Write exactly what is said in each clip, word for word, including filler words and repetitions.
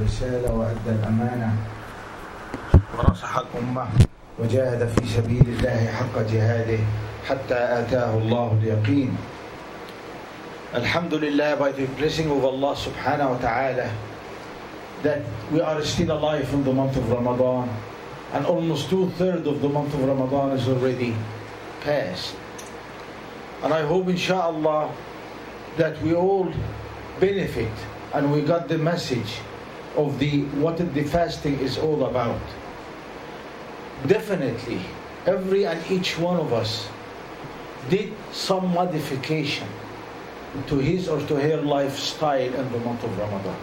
الرسالة وأدى الأمانة ونصح الأمة وجاهد في سبيل الله حق جهاده حتى آتاه الله اليقين. Alhamdulillah, by the blessing of Allah subhanahu wa ta'ala, that we are still alive in the month of Ramadan, and almost two-thirds of the month of Ramadan is already past. And I hope inshallah that we all benefit and we got the message of the what the fasting is all about. Definitely, every and each one of us did some modification to his or to her lifestyle in the month of Ramadan.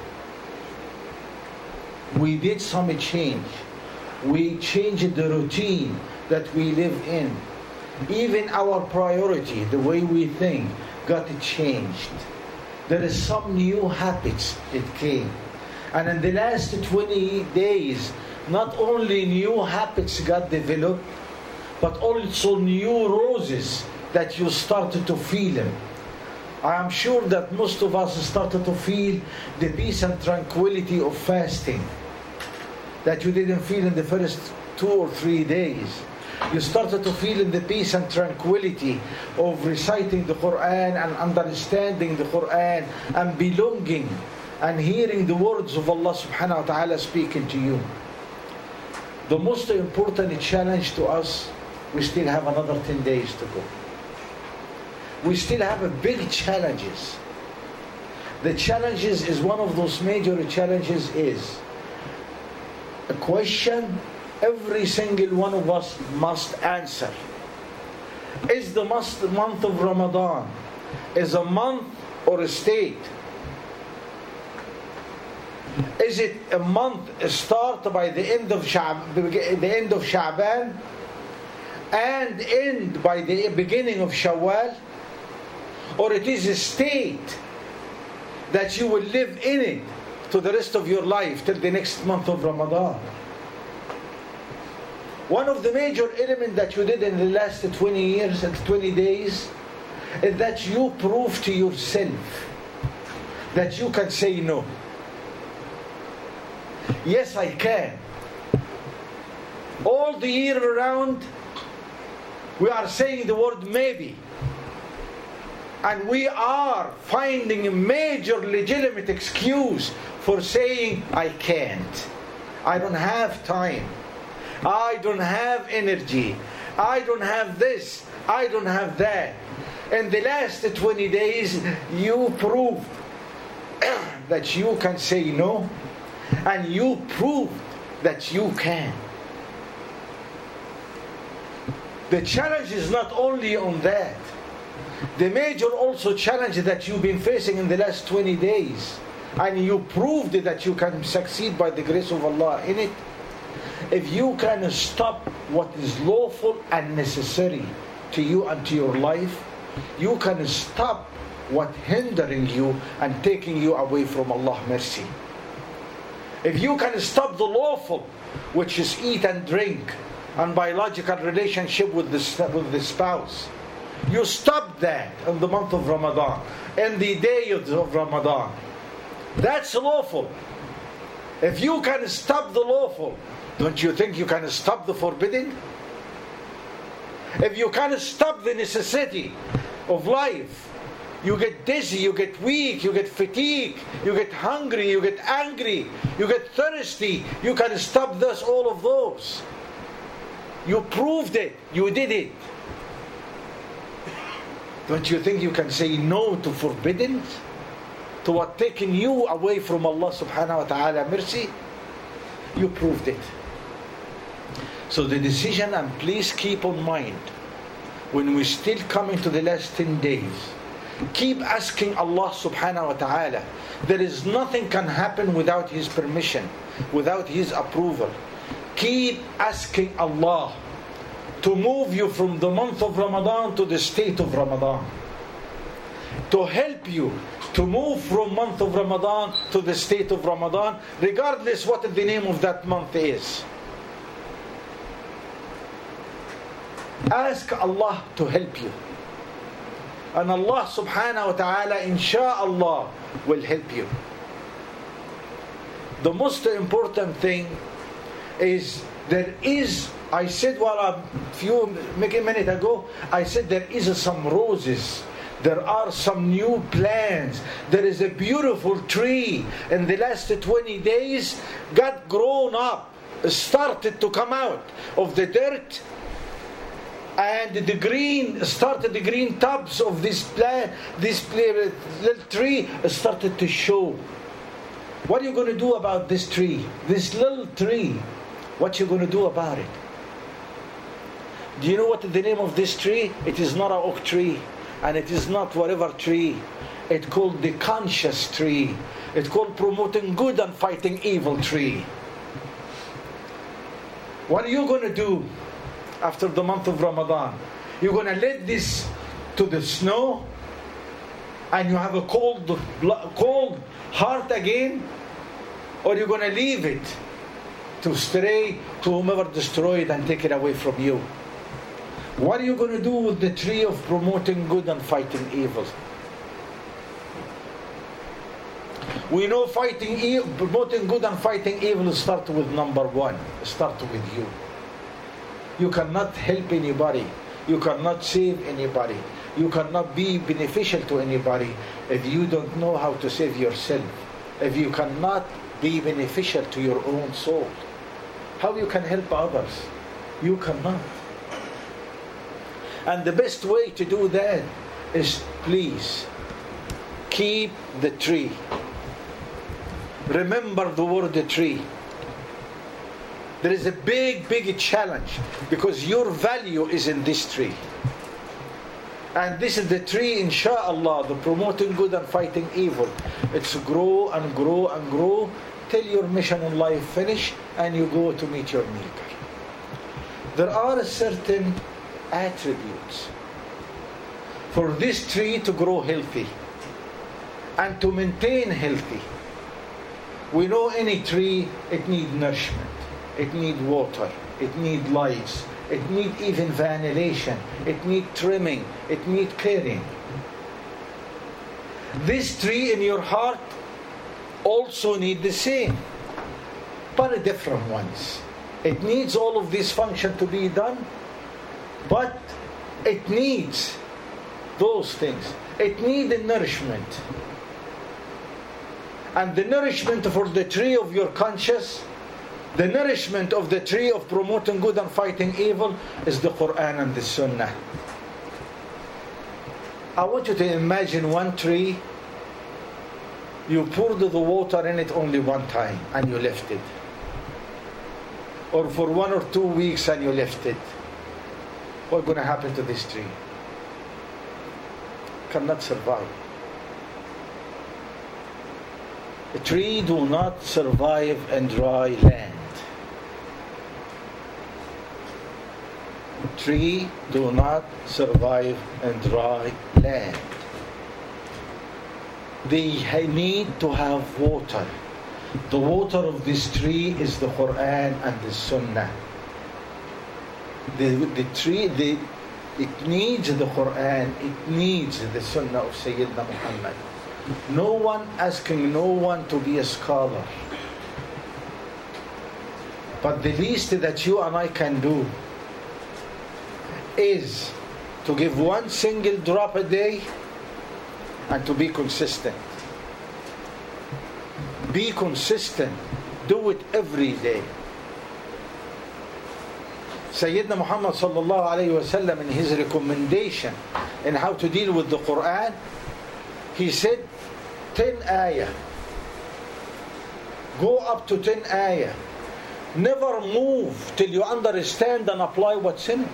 We did some change. We changed the routine that we live in. Even our priority, the way we think, got changed. There is some new habits that came. And in the last twenty days, not only new habits got developed, but also new roses that you started to feel them. I am sure that most of us started to feel the peace and tranquility of fasting that you didn't feel in the first two or three days. You started to feel in the peace and tranquility of reciting the Quran and understanding the Quran and belonging and hearing the words of Allah subhanahu wa ta'ala speaking to you. The most important challenge to us, we still have another ten days to go. We still have a big challenges. The challenges is one of those major challenges is a question every single one of us must answer. Is the month of Ramadan is a month or a state? Is it a month start by the end of Sha'b, the end of Sha'ban and end by the beginning of Shawwal? Or it is a state that you will live in it to the rest of your life till the next month of Ramadan? One of the major elements that you did in the last twenty years and twenty days is that you prove to yourself that you can say no. Yes, I can. All the year around, we are saying the word maybe. And we are finding a major legitimate excuse for saying, I can't. I don't have time. I don't have energy. I don't have this. I don't have that. In the last twenty days, you proved that you can say no. And you proved that you can. The challenge is not only on that. The major also challenge that you've been facing in the last twenty days, and you proved that you can succeed by the grace of Allah in it. If you can stop what is lawful and necessary to you and to your life, you can stop what hindering you and taking you away from Allah's mercy. If you can stop the lawful, which is eat and drink and biological relationship with the, with the spouse, you stop that in the month of Ramadan, in the day of Ramadan. That's lawful. If you can stop the lawful, don't you think you can stop the forbidden? If you can stop the necessity of life, you get dizzy, you get weak, you get fatigued, you get hungry, you get angry, you get thirsty. You can stop this, all of those. You proved it, you did it. Don't you think you can say no to forbidden? To what taking you away from Allah subhanahu wa ta'ala mercy? You proved it. So the decision, and please keep on mind, when we still coming to the last ten days, keep asking Allah subhanahu wa ta'ala. There is nothing can happen without His permission, without His approval. Keep asking Allah to move you from the month of Ramadan to the state of Ramadan, to help you to move from month of Ramadan to the state of Ramadan, regardless what the name of that month is. Ask Allah to help you, and Allah subhanahu wa ta'ala insha'Allah will help you. the most important thing is there is, I said while a few minutes ago, I said there is some roses. There are some new plants. There is a beautiful tree. In the last twenty days, got grown up, started to come out of the dirt, and the green started. The green tubs of this plant, this little tree, started to show. What are you going to do about this tree? This little tree. What are you going to do about it? Do you know what the name of this tree? It is not an oak tree. And it is not whatever tree. It's called the conscious tree. It's called promoting good and fighting evil tree. What are you going to do after the month of Ramadan? You're going to let this to the snow, and you have a cold, cold heart again, or you're going to leave it to stray to whomever destroyed and take it away from you? What are you going to do with the tree of promoting good and fighting evil? We know fighting evil, promoting good and fighting evil start with number one. Start with you. You cannot help anybody. You cannot save anybody. You cannot be beneficial to anybody if you don't know how to save yourself. If you cannot be beneficial to your own soul. How you can help others? You cannot. And the best way to do that is, please, keep the tree. Remember the word the tree. There is a big, big challenge because your value is in this tree. And this is the tree, inshallah, the promoting good and fighting evil. It's grow and grow and grow till your mission in life finish and you go to meet your Maker. There are certain attributes for this tree to grow healthy and to maintain healthy. We know any tree, it needs nourishment, it needs water, it needs lights, it needs even ventilation, it needs trimming, it needs caring. This tree in your heart also needs the same, but different ones. It needs all of this function to be done, but it needs those things. It needs the nourishment. And the nourishment for the tree of your conscience, the nourishment of the tree of promoting good and fighting evil is the Quran and the Sunnah. I want you to imagine one tree, you poured the water in it only one time and you left it. Or for one or two weeks and you left it. What's going to happen to this tree? Cannot survive. A tree do not survive in dry land. Tree do not survive in dry land. They need to have water. The water of this tree is the Quran and the Sunnah. The, the tree, the, it needs the Quran, it needs the Sunnah of Sayyidina Muhammad. No one asking no one to be a scholar. But the least that you and I can do is to give one single drop a day and to be consistent. Be consistent. Do it every day. Sayyidina Muhammad sallallahu alayhi wa sallam, in his recommendation in how to deal with the Quran, he said ten ayah. Go up to ten ayah. Never move till you understand and apply what's in it.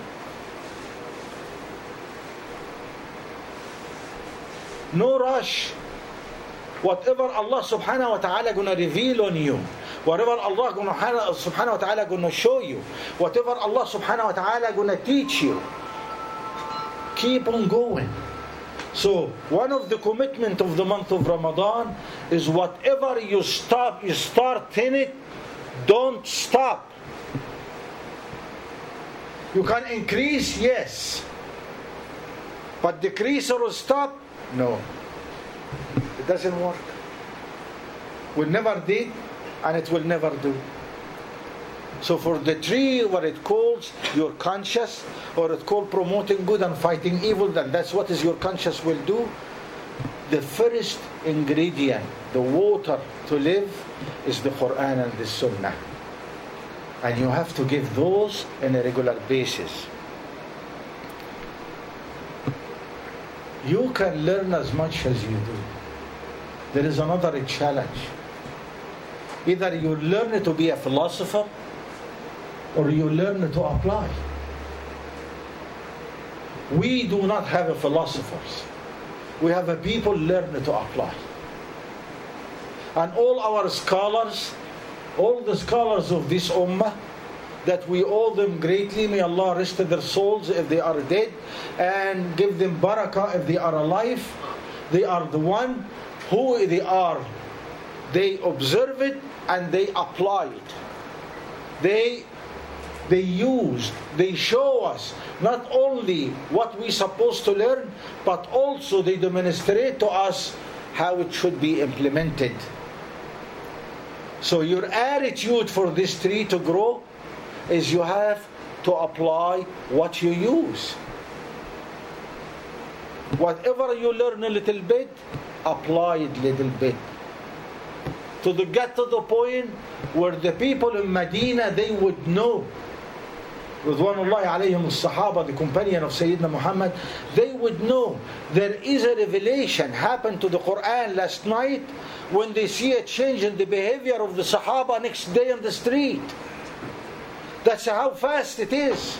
No rush. Whatever Allah subhanahu wa ta'ala gonna reveal on you, whatever Allah gonna, subhanahu wa ta'ala gonna show you, whatever Allah subhanahu wa ta'ala gonna teach you, keep on going. So one of the commitment of the month of Ramadan is whatever you stop, you start in it, don't stop. You can increase, yes, but decrease or stop, no. It doesn't work. We never did and it will never do. So for the tree, what it calls your conscious, or it called promoting good and fighting evil, then that's what is your conscious will do. The first ingredient, the water to live, is the Quran and the Sunnah. And you have to give those on a regular basis. You can learn as much as you do. There is another challenge. Either you learn to be a philosopher, or you learn to apply. We do not have a philosophers. We have a people learn to apply. And all our scholars, all the scholars of this ummah, that we owe them greatly, may Allah rest their souls if they are dead, and give them barakah if they are alive. They are the one who they are. They observe it and they apply it. They They use, they show us not only what we're supposed to learn, but also they demonstrate to us how it should be implemented. So your attitude for this tree to grow is you have to apply what you use. Whatever you learn a little bit, apply it a little bit. To the, get to the point where the people in Medina, they would know, Ridwanullahi alayhim as-Sahaba, the companion of Sayyidina Muhammad, they would know there is a revelation happened to the Quran last night when they see a change in the behavior of the Sahaba next day on the street. That's how fast it is.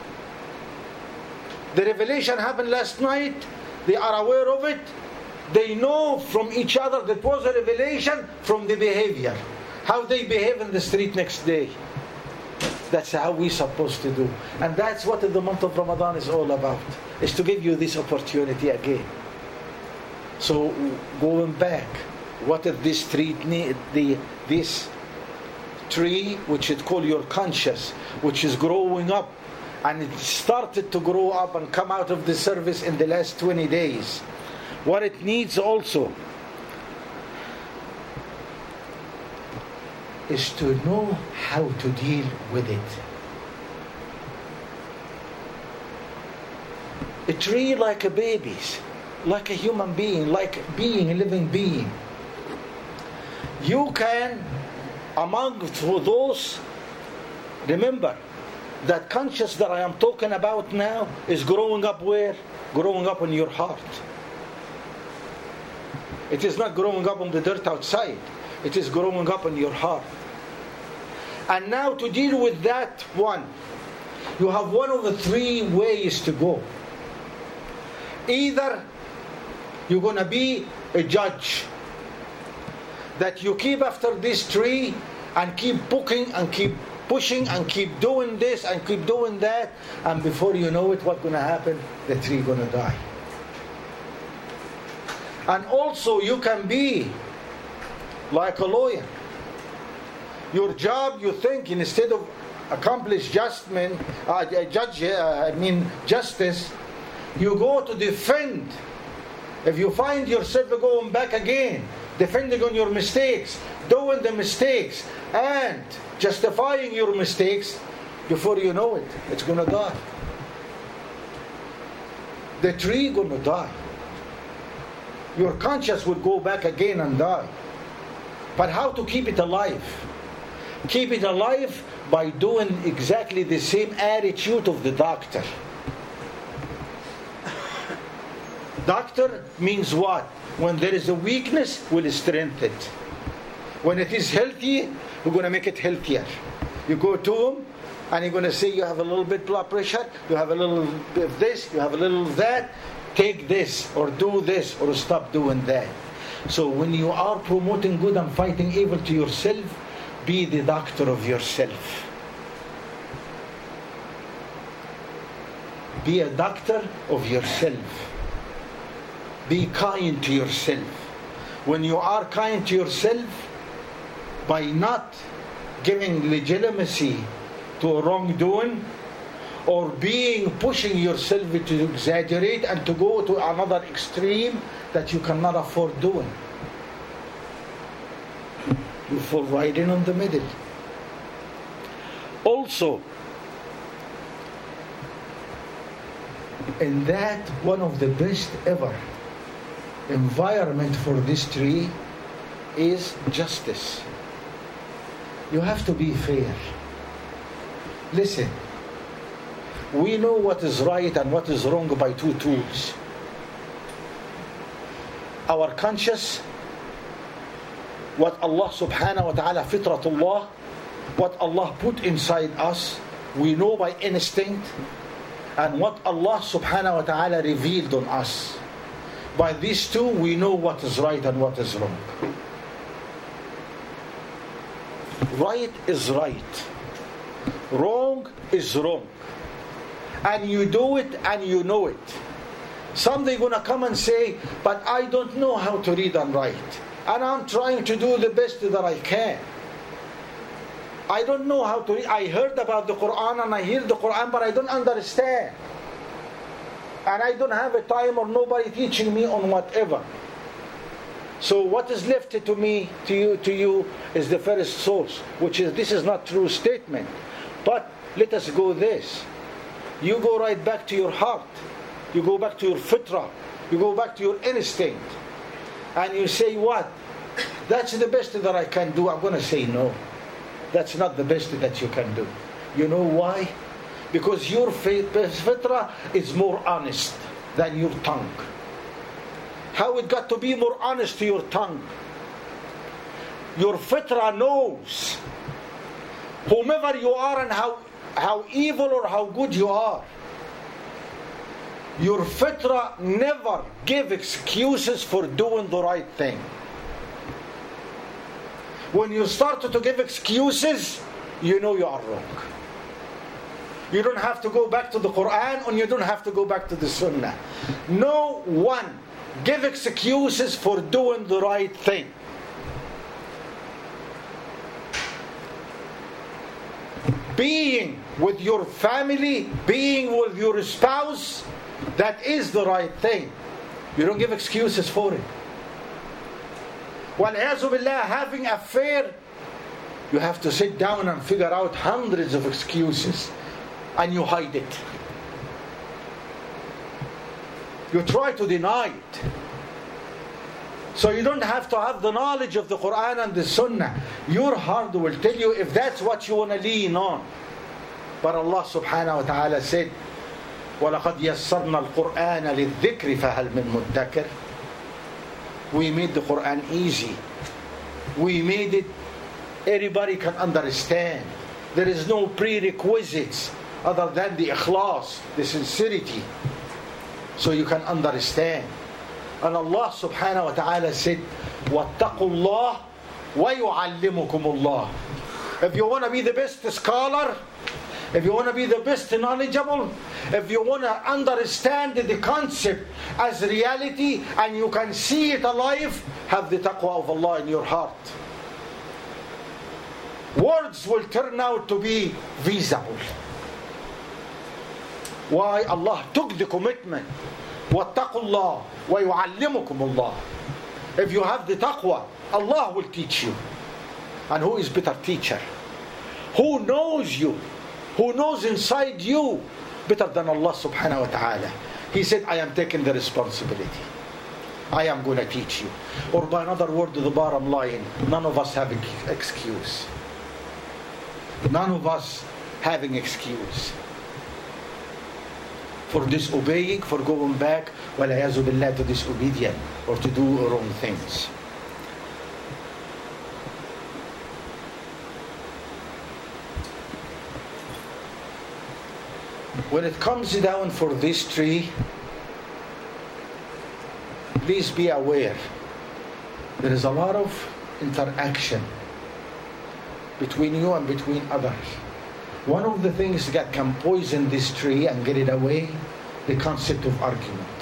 The revelation happened last night, they are aware of it, they know from each other that was a revelation from the behavior, how they behave in the street next day. That's how we're supposed to do. And that's what the month of Ramadan is all about, is to give you this opportunity again. So going back, what is this tree need? The, this tree, which is called your conscious, which is growing up, and it started to grow up and come out of the service in the last twenty days. What it needs also is to know how to deal with it. A tree like a baby, like a human being, like being a living being. You can, among those, remember that conscious that I am talking about now is growing up where? Growing up in your heart. It is not growing up on the dirt outside. It is growing up in your heart. And now to deal with that one, you have one of the three ways to go. Either you're going to be a judge, that you keep after this tree and keep poking and keep pushing and keep doing this and keep doing that, and before you know it, what's going to happen? The tree going to die. And also you can be like a lawyer. Your job, you think, instead of accomplish justment, uh, judge, uh, I mean justice, you go to defend. If you find yourself going back again, defending on your mistakes, doing the mistakes, and justifying your mistakes, before you know it, it's going to die. The tree going to die. Your conscience will go back again and die. But how to keep it alive? Keep it alive by doing exactly the same attitude of the doctor. Doctor means what? When there is a weakness, we'll strengthen it. When it is healthy, we're going to make it healthier. You go to him and you're going to say you have a little bit blood pressure, you have a little bit of this, you have a little of that, take this or do this or stop doing that. So when you are promoting good and fighting evil to yourself, be the doctor of yourself. Be a doctor of yourself. Be kind to yourself. When you are kind to yourself, by not giving legitimacy to a wrongdoing, or being pushing yourself to exaggerate and to go to another extreme that you cannot afford doing. You fall right in on the middle. Also, in that one of the best ever environment for this tree is justice. You have to be fair. Listen, we know what is right and what is wrong by two tools. Our conscience, what Allah subhanahu wa ta'ala, fitratullah, what Allah put inside us, we know by instinct, and what Allah subhanahu wa ta'ala revealed on us. By these two, we know what is right and what is wrong. Right is right. Wrong is wrong. And you do it and you know it. Someday you're going to come and say, but I don't know how to read and write. And I'm trying to do the best that I can. I don't know how to read. I heard about the Quran and I hear the Quran, but I don't understand. And I don't have a time or nobody teaching me on whatever. So what is left to me, to you, to you is the first source, which is, this is not true statement. But let us go this. You go right back to your heart. You go back to your fitra. You go back to your instinct. And you say, what? That's the best that I can do. I'm going to say no. That's not the best that you can do. You know why? Because your fitra is more honest than your tongue. How it got to be more honest to your tongue? Your fitra knows whomever you are and how, how evil or how good you are. Your fitra never give excuses for doing the right thing. When you start to give excuses, you know you are wrong. You don't have to go back to the Quran and you don't have to go back to the Sunnah. No one give excuses for doing the right thing. Being with your family, being with your spouse, that is the right thing. You don't give excuses for it. وَالْعِيَاذُ بِاللَّهِ, having an affair, you have to sit down and figure out hundreds of excuses, and you hide it. You try to deny it. So you don't have to have the knowledge of the Quran and the Sunnah. Your heart will tell you if that's what you want to lean on. But Allah subhanahu wa ta'ala said, وَلَقَدْ يَسَّرْنَا الْقُرْآنَ لِلذِّكْرِ فَهَلْ مِن مُدَّكِرٍ. We made the Quran easy. We made it everybody can understand. There is no prerequisites other than the ikhlas, the sincerity, so you can understand. And Allah subhanahu wa ta'ala said, وَاتَّقُوا اللَّهِ وَيُعَلِّمُكُمُ اللَّهِ. If you want to be the best scholar, if you want to be the best knowledgeable, if you want to understand the concept as reality and you can see it alive, have the taqwa of Allah in your heart. Words will turn out to be visible. Why? Allah took the commitment. وَاتَّقُوا اللَّهِ وَيُعَلِّمُكُمُ اللَّهِ. If you have the taqwa, Allah will teach you. And who is better teacher? Who knows you? Who knows inside you better than Allah subhanahu wa ta'ala? He said, I am taking the responsibility. I am going to teach you. Or by another word, the bottom line, none of us have excuse. None of us having excuse for disobeying, for going back, وَالْعِيَاذُ بِاللَّهِ, to disobedient or to do wrong things. When it comes down for this tree, please be aware there is a lot of interaction between you and between others. One of the things that can poison this tree and get it away, the concept of argument.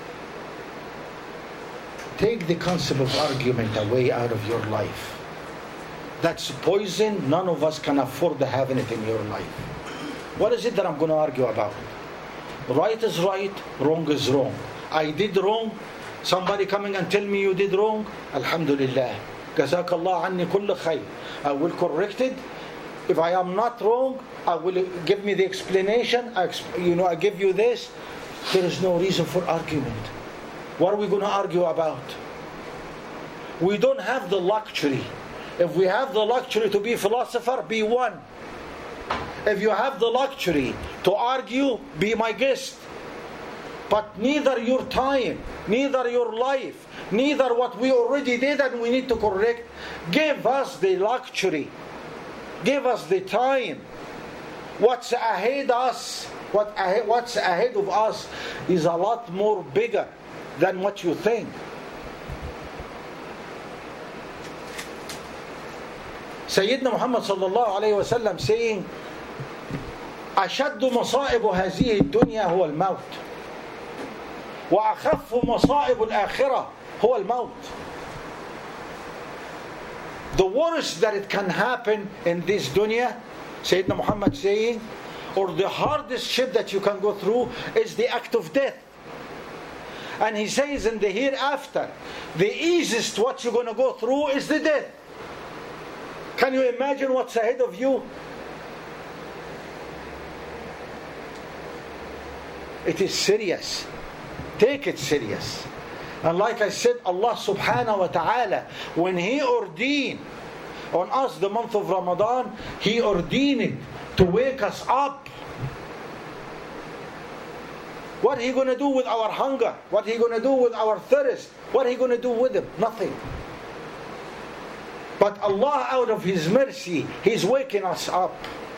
Take the concept of argument away out of your life. That's poison. None of us can afford to have it in your life. What is it that I'm going to argue about? Right is right, wrong is wrong. I did wrong. Somebody coming and tell me you did wrong. Alhamdulillah. جزاك الله عني كل خير. I will correct it. If I am not wrong, I will give me the explanation. I, you know, I give you this. There is no reason for argument. What are we going to argue about? We don't have the luxury. If we have the luxury to be philosopher, be one. If you have the luxury to argue, be my guest. But neither your time, neither your life, neither what we already did and we need to correct. Give us the luxury. Give us the time. What's ahead us, what ahead, what's ahead of us is a lot more bigger than what you think. Sayyidina Muhammad sallallahu alayhi wa sallam saying, أشد مصائب هذه الدنيا هو الموت وأخف مصائب الآخرة هو الموت. The worst that it can happen in this dunya, Sayyidina Muhammad saying, or the hardest ship that you can go through is the act of death. And he says in the hereafter, the easiest what you're going to go through is the death. Can you imagine what's ahead of you? It is serious. Take it serious. And like I said, Allah subhanahu wa ta'ala, when He ordained on us the month of Ramadan, He ordained it to wake us up. What are He going to do with our hunger? What are He going to do with our thirst? What are He going to do with them? Nothing. But Allah, out of His mercy, He's waking us up.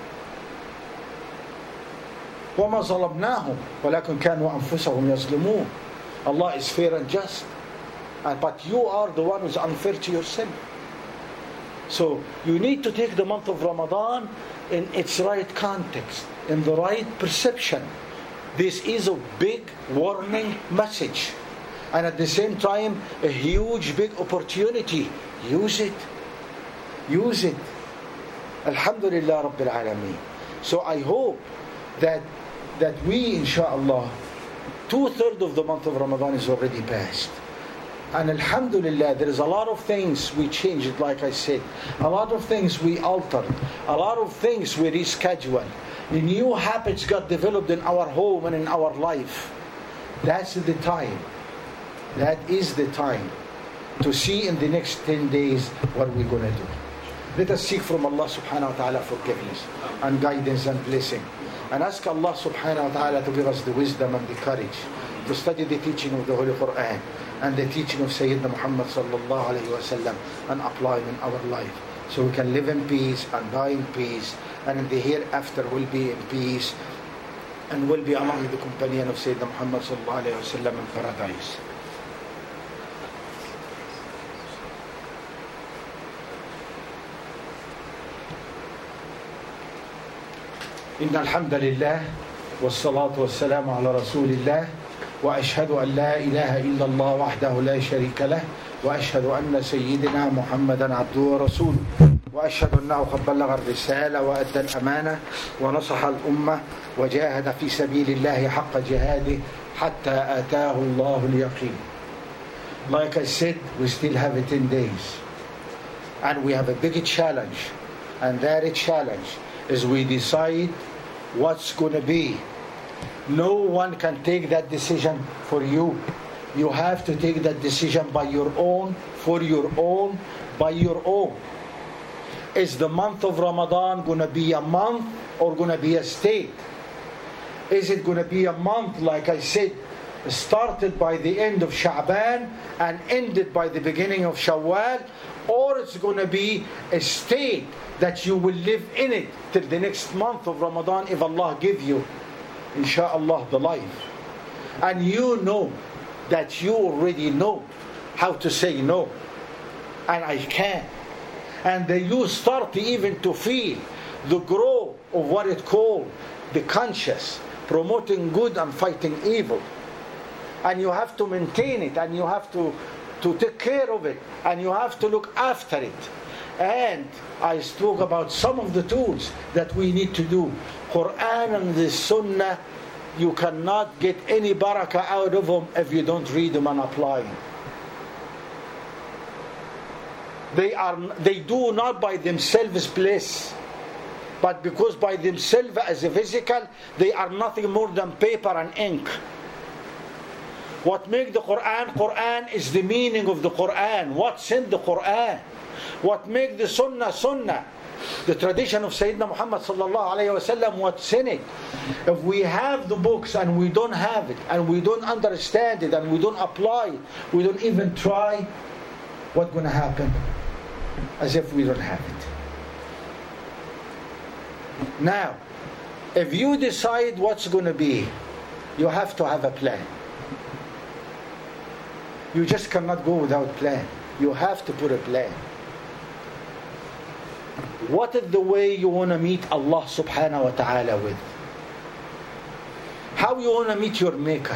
وَمَا ظَلَمْنَاهُمْ وَلَكِنْ كَانُوا أَنفُسَهُمْ يَظْلِمُونَ. Allah is fair and just. But you are the one who's unfair to yourself. So you need to take the month of Ramadan in its right context, in the right perception. This is a big warning message. And at the same time, a huge, big opportunity. Use it. Use it. Alhamdulillah Rabbil Alameen. So I hope that that we, inshaAllah, two-thirds of the month of Ramadan is already passed. And alhamdulillah, there is a lot of things we changed, like I said. A lot of things we altered. A lot of things we rescheduled. The new habits got developed in our home and in our life. That's the time. That is the time to see in the next ten days what we're going to do. Let us seek from Allah subhanahu wa ta'ala forgiveness and guidance and blessing. And ask Allah subhanahu wa ta'ala to give us the wisdom and the courage to study the teaching of the Holy Quran and the teaching of Sayyidina Muhammad sallallahu alayhi wa sallam and apply it in our life. So we can live in peace and die in peace, and in the hereafter will be in peace and will be among the companion of Sayyidina Muhammad sallallahu alayhi wa sallam in paradise. إن الحمد لله والصلاة والسلام على رسول الله وأشهد أن لا إله إلا الله وحده لا شريك له وأشهد أن سيدنا محمدا عبده ورسوله وأشهد أنه قد بلغ الرسالة وأدى الأمانة ونصح الأمة وجاهد في سبيل الله حق جهاده حتى آتاه الله اليقين. Like I said, we still have ten days and we have a big challenge, and that challenge is we decide what's going to be. No one can take that decision for you. You have to take that decision by your own, for your own, by your own. Is the month of Ramadan going to be a month or going to be a state? Is it going to be a month, like I said, started by the end of Sha'ban and ended by the beginning of Shawwal? Or it's going to be a state that you will live in it till the next month of Ramadan, if Allah give you, inshaAllah, the life. And you know that you already know how to say no. And I can. And then you start even to feel the growth of what it called the conscious, promoting good and fighting evil. And you have to maintain it, and you have to, to take care of it, and you have to look after it. And I spoke about some of the tools that we need to do. Quran and the Sunnah, you cannot get any barakah out of them if you don't read them and apply them. They are they do not by themselves bliss, but because by themselves as a physical, they are nothing more than paper and ink. What makes the Quran Quran is the meaning of the Quran. What's in the Quran? What makes the Sunnah Sunnah? The tradition of Sayyidina Muhammad sallallahu alayhi wa sallam, what's in it? If we have the books and we don't have it, and we don't understand it, and we don't apply it, we don't even try, what's going to happen? As if we don't have it. Now, if you decide what's going to be, you have to have a plan. You just cannot go without plan. You have to put a plan. What is the way you want to meet Allah subhanahu wa ta'ala with? How you want to meet your maker?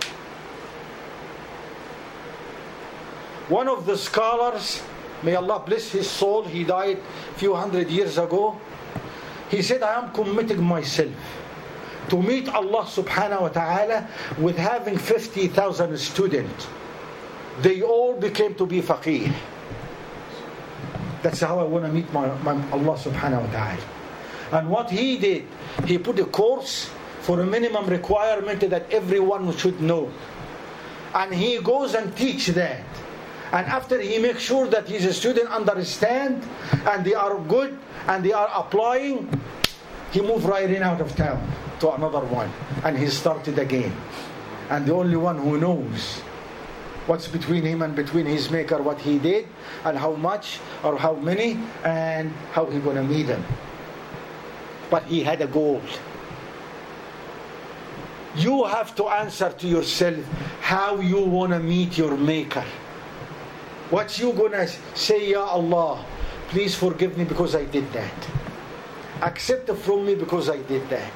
One of the scholars, may Allah bless his soul, he died a few hundred years ago. He said, I am committing myself to meet Allah subhanahu wa ta'ala with having fifty thousand students. They all became to be faqih. That's how I want to meet my, my Allah subhanahu wa ta'ala. And what he did, he put a course for a minimum requirement that everyone should know. And he goes and teach that. And after he makes sure that his students understand and they are good and they are applying, he moved right in out of town to another one. And he started again. And the only one who knows what's between him and between his maker, what he did, and how much or how many, and how he gonna meet him. But he had a goal. You have to answer to yourself how you wanna meet your maker. What you gonna say, Ya Allah, please forgive me because I did that. Accept it from me because I did that.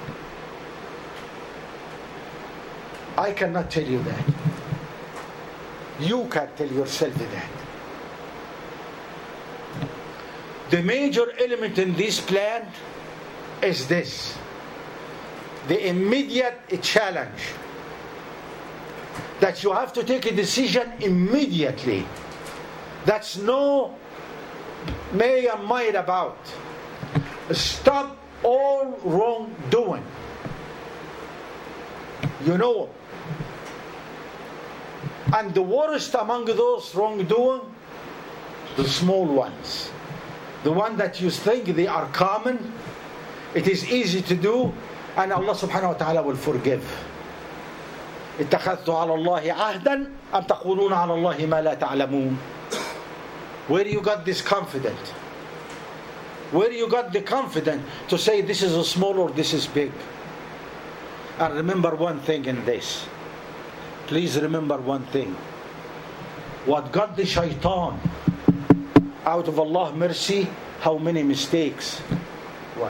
I cannot tell you that. You can tell yourself that. The major element in this plan is this: the immediate challenge. That you have to take a decision immediately. That's no may and might about. Stop all wrongdoing. You know. And the worst among those wrongdoing, the small ones. The one that you think they are common, it is easy to do, and Allah subhanahu wa ta'ala will forgive. اتخذت على الله عهدا أم تقولون على الله ما لا تعلمون. Where you got this confidence? Where you got the confidence to say this is a small or this is big? And remember one thing in this. Please remember one thing. What got the shaitan out of Allah's mercy, how many mistakes? One.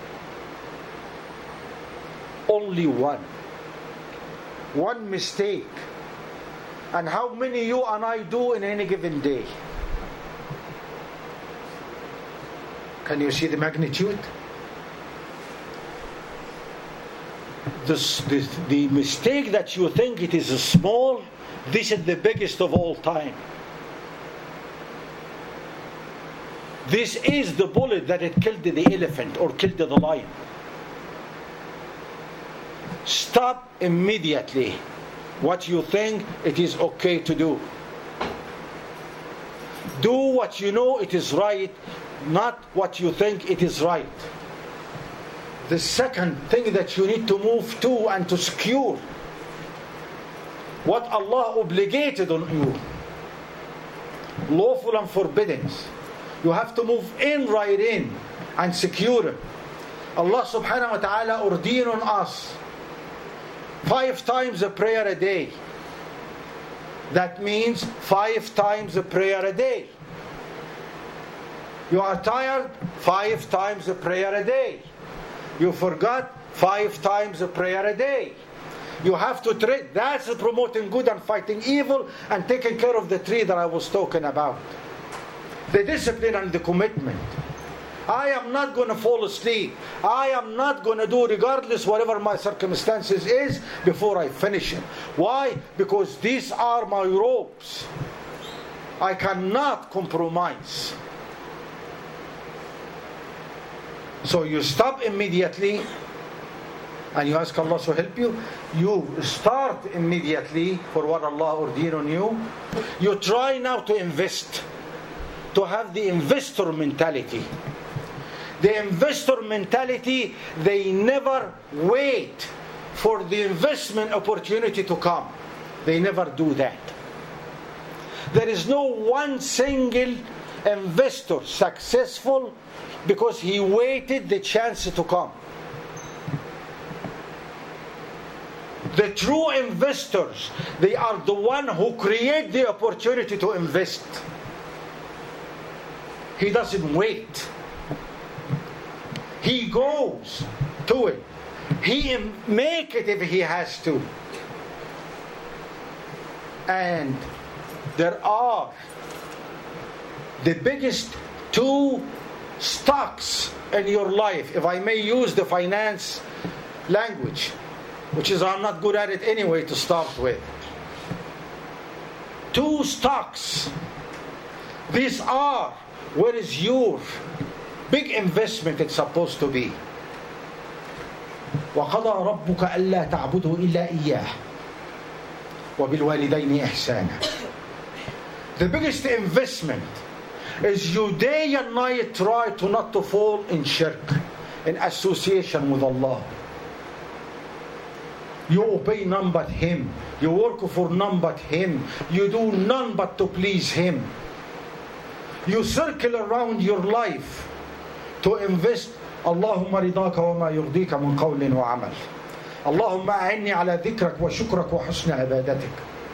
Only one. One mistake. And how many you and I do in any given day? Can you see the magnitude? The, the, the mistake that you think it is small, this is the biggest of all time. This is the bullet that it killed the elephant or killed the lion. Stop immediately what you think it is okay to do. Do what you know it is right, not what you think it is right. The second thing that you need to move to and to secure what Allah obligated on you, lawful and forbidden. You have to move in right in and secure it. Allah subhanahu wa ta'ala ordained on us five times a prayer a day. That means five times a prayer a day. You are tired, five times a prayer a day. You forgot, five times a prayer a day. You have to treat, that's promoting good and fighting evil and taking care of the tree that I was talking about. The discipline and the commitment. I am not going to fall asleep. I am not going to do regardless whatever my circumstances is before I finish it. Why? Because these are my ropes. I cannot compromise. So you stop immediately and you ask Allah to help you. You start immediately for what Allah ordained on you. You try now to invest, to have the investor mentality. The investor mentality, they never wait for the investment opportunity to come. They never do that. There is no one single investor successful because he waited the chance to come. The true investors, they are the one who create the opportunity to invest. He doesn't wait. He goes to it. He make it if he has to. And there are the biggest two stocks in your life, if I may use the finance language, which is I'm not good at it anyway to start with. Two stocks. These are where is your big investment it's supposed to be. وَقَضَى رَبُّكَ أَلَّا تَعْبُدُوا إِلَّا إِيَّاهُ وَبِالْوَالِدَيْنِ إِحْسَانًا. The biggest investment is you day and night try to not to fall in shirk, in association with Allah. You obey none but Him. You work for none but Him. You do none but to please Him. You circle around your life to invest. اللهم رضاك وما يرضيك من قول وعمل. اللهم أعني على ذكرك وشكرك وحسن عبادتك.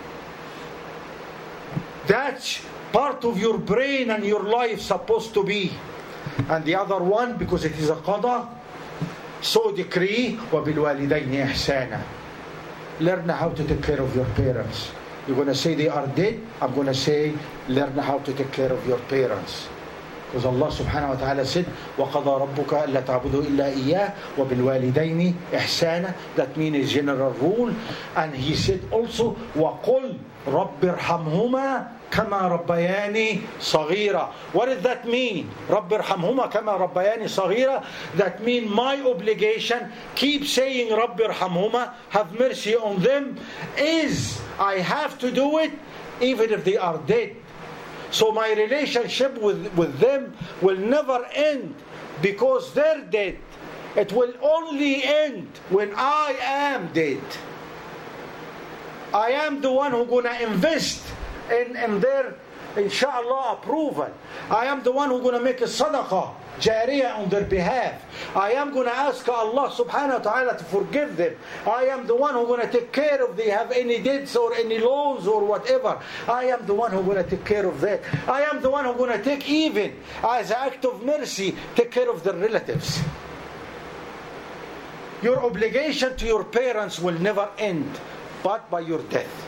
That's part of your brain and your life supposed to be. And the other one, because it is a qada, so decree وبالوالدين إحسانا. Learn how to take care of your parents. You're going to say they are dead. I'm going to say learn how to take care of your parents. Because Allah subhanahu wa ta'ala said وَقَضَى رَبُّكَ أَلَّا تَعْبُدُوا إِلَّا إِيَّاهُ وَبِالْوَالِدَيْنِ إِحْسَانًا. That means a general rule. And He said also وَقُلْ رَبِّ ارْحَمْهُمَا كَمَا رَبَّيَانِي صَغِيرًا. What does that mean? رَبِّ ارْحَمْهُمَا كَمَا رَبَّيَانِي صَغِيرًا. That means my obligation, keep saying رَبِّ ارْحَمْهُمَا, have mercy on them, is I have to do it even if they are dead. So my relationship with, with them will never end because they're dead. It will only end when I am dead. I am the one who's going to invest in, in their, inshallah, approval. I am the one who's going to make a sadaqah, jariyah on their behalf. I am going to ask Allah subhanahu wa ta'ala to forgive them. I am the one who's going to take care of they have any debts or any loans or whatever. I am the one who's going to take care of that. I am the one who's going to take even as an act of mercy, take care of their relatives. Your obligation to your parents will never end but by your death.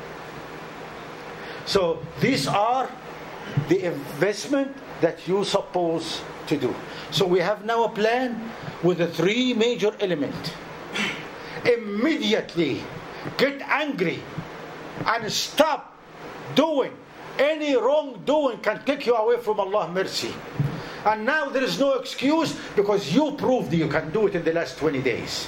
So these are the investment that you're supposed to do. So we have now a plan with the three major elements. Immediately get angry and stop doing any wrongdoing can take you away from Allah's mercy. And now there is no excuse because you proved you can do it in the last twenty days.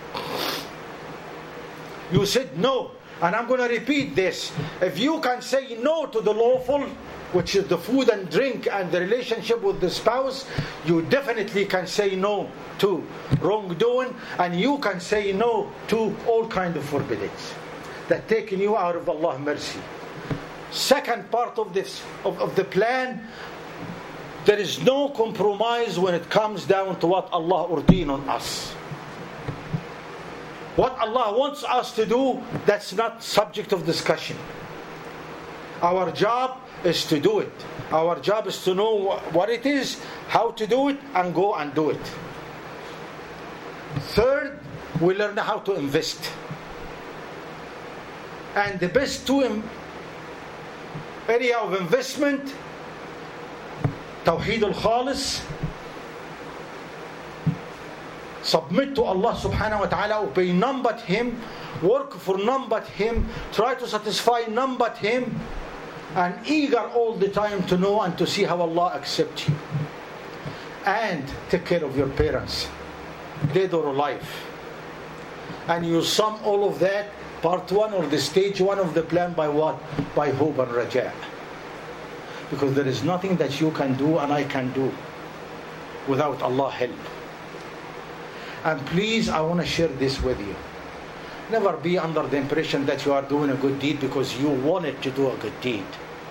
You said no. And I'm going to repeat this. If you can say no to the lawful, which is the food and drink and the relationship with the spouse, you definitely can say no to wrongdoing, and you can say no to all kinds of forbiddings that taking you out of Allah's mercy. Second part of this of, of the plan, there is no compromise when it comes down to what Allah ordained on us. What Allah wants us to do, that's not subject of discussion. Our job is to do it. Our job is to know what it is, how to do it, and go and do it. Third, we learn how to invest. And the best two area of investment, Tawheed al-Khalis, submit to Allah subhanahu wa ta'ala, obey none but Him, work for none but Him, try to satisfy none but Him, and eager all the time to know and to see how Allah accepts you. And take care of your parents, dead or alive. And you sum all of that, part one or the stage one of the plan, by what? By hope and raja. Because there is nothing that you can do and I can do without Allah's help. And please, I want to share this with you. Never be under the impression that you are doing a good deed because you wanted to do a good deed.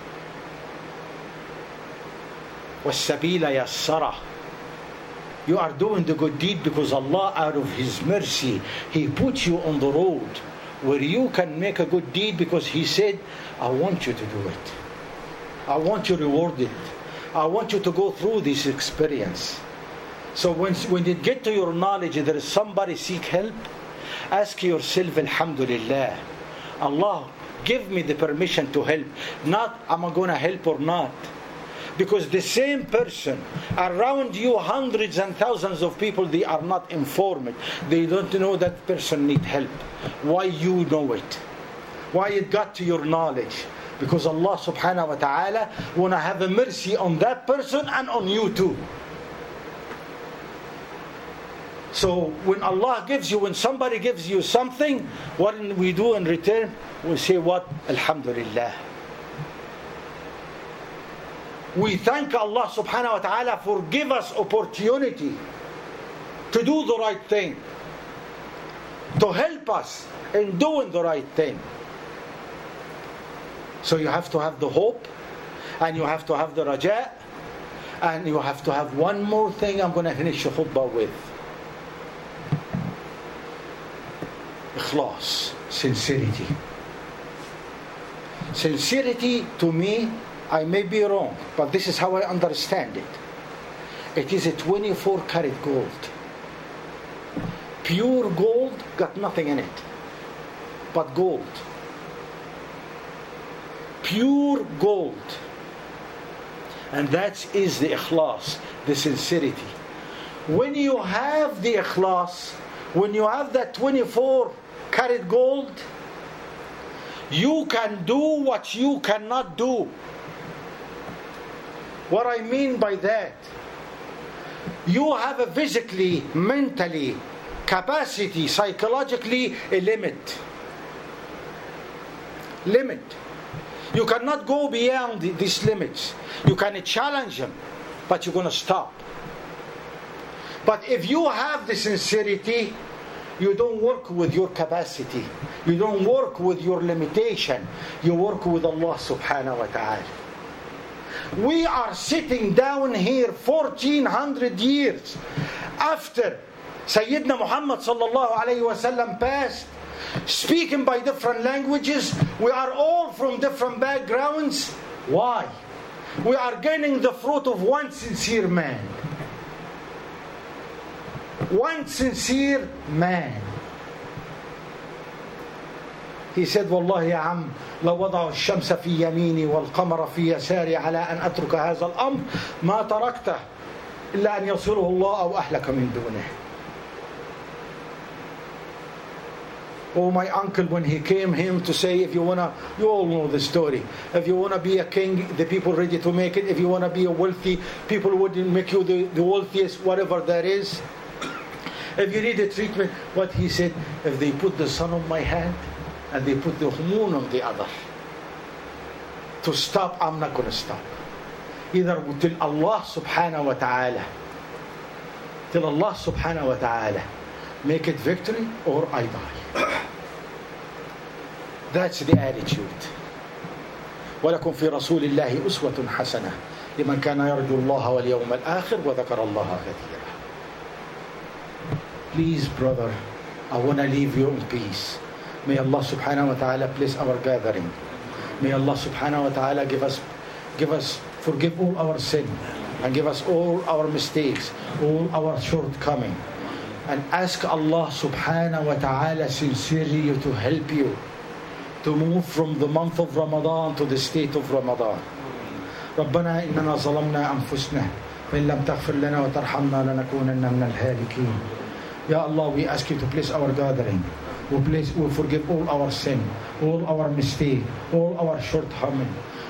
وَالسَّبِيلَ يَسَّرَهُ. You are doing the good deed because Allah, out of His mercy, He put you on the road where you can make a good deed, because He said, I want you to do it. I want you rewarded. I want you to go through this experience. So when, when you get to your knowledge there is somebody seek help, ask yourself, Alhamdulillah, Allah, give me the permission to help. Not, am I going to help or not? Because the same person around you, hundreds and thousands of people, they are not informed. They don't know that person need help. Why you know it? Why it got to your knowledge? Because Allah subhanahu wa ta'ala want to have a mercy on that person and on you too. So when Allah gives you, when somebody gives you something, what we do in return? We say what? Alhamdulillah. We thank Allah subhanahu wa ta'ala for give us opportunity to do the right thing, to help us in doing the right thing. So you have to have the hope, and you have to have the raja, and you have to have one more thing I'm going to finish the khutbah with. Ikhlas, sincerity. Sincerity, to me, I may be wrong, but this is how I understand it. It is a twenty-four karat gold. Pure gold, got nothing in it but gold. Pure gold. And that is the ikhlas, the sincerity. When you have the ikhlas, when you have that twenty-four karat gold, you can do what you cannot do. What I mean by that, you have a physically, mentally, capacity, psychologically, a limit. Limit. You cannot go beyond these limits. You can challenge them, but you're going to stop. But if you have the sincerity, you don't work with your capacity. You don't work with your limitation. You work with Allah subhanahu wa ta'ala. We are sitting down here fourteen hundred years after Sayyidina Muhammad sallallahu alayhi wa sallam passed, speaking by different languages. We are all from different backgrounds. Why? We are gaining the fruit of one sincere man. One sincere man. He said, والله يا عم لو وضعوا الشمس في يميني والقمر في يساري على أن أترك هذا الأمر ما تركته إلا أن يصله الله أو أهلك من دونه. Oh, my uncle, when he came him to say, if you want to, you all know the story. If you want to be a king, the people ready to make it. If you want to be a wealthy, people wouldn't make you the, the wealthiest, whatever that is. If you need a treatment, what he said, if they put the sun on my hand and they put the moon on the other, to stop, I'm not going to stop. Either till Allah subhanahu wa ta'ala, till Allah subhanahu wa ta'ala make it victory, or I die. That's the attitude. ولكم في رسول الله أسوة حسنة لمن كان يرجو الله واليوم الآخر وذكر الله كثيرا. Please, brother, I want to leave you in peace. May Allah subhanahu wa ta'ala bless our gathering. May Allah subhanahu wa ta'ala give us, give us, forgive all our sin, and give us all our mistakes, all our shortcomings. And ask Allah subhanahu wa ta'ala sincerely to help you to move from the month of Ramadan to the state of Ramadan. ربنا إننا ظلمنا أنفسنا فإن لم تغفر لنا وترحمنا لنكونن من الهالكين. Ya Allah, we ask you to bless our gathering. We bless, we forgive all our sin, all our mistake, all our shortcomings.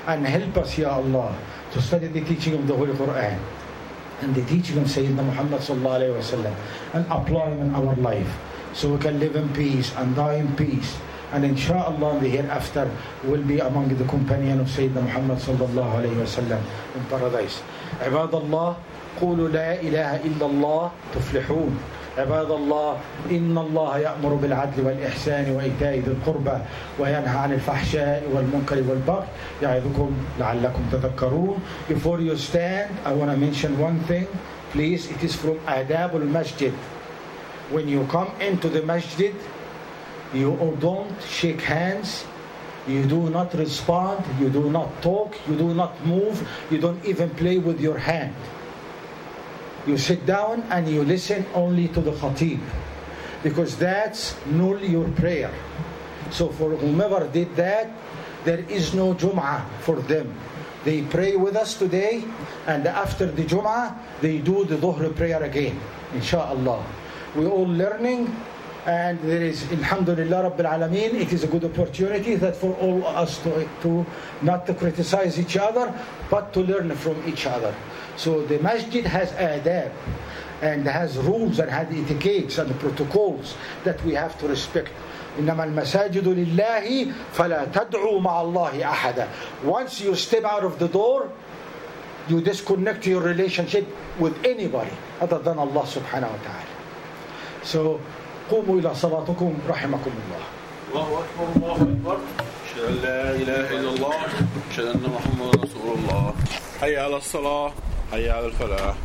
and help us, Ya Allah, to study the teaching of the Holy Quran and the teaching of Sayyidina Muhammad sallallahu alayhi wa sallam, and apply them in our life so we can live in peace and die in peace. And inshallah the hereafter will be among the companion of Sayyidina Muhammad sallallahu alayhi wa sallam in paradise. عباد الله قولوا لا إله إلا الله تفلحون. عباد الله إن الله يأمر بالعدل والإحسان وإيتاء ذي القربى وينهى عن الفحشاء والمنكر والبغي يعظكم لعلكم تذكرون. Before you stand, I want to mention one thing. Please, it is from Adab al-Masjid. When you come into the masjid, you don't shake hands, you do not respond, you do not talk, you do not move, you don't even play with your hand. You sit down and you listen only to the khatib, because that's null your prayer. So for whomever did that, there is no Jum'ah for them. They pray with us today, and after the Jum'ah, they do the Dhuhr prayer again, inshallah. We're all learning, and there is, alhamdulillah Rabbil Alameen, it is a good opportunity that for all us to, to not to criticize each other, but to learn from each other. So the masjid has adab and has rules and has etiquettes and protocols that we have to respect. إنما المساجد لله فلا تدعوا مع الله أحدا. Once you step out of the door, you disconnect your relationship with anybody other than Allah subhanahu wa ta'ala. So قوموا إلى صلاتكم رحمكم الله. الله أكبر الله أكبر. أشهد أن لا إله إلا الله. أشهد أن محمدا رسول الله. حي على الصلاة. حي على الفلاح.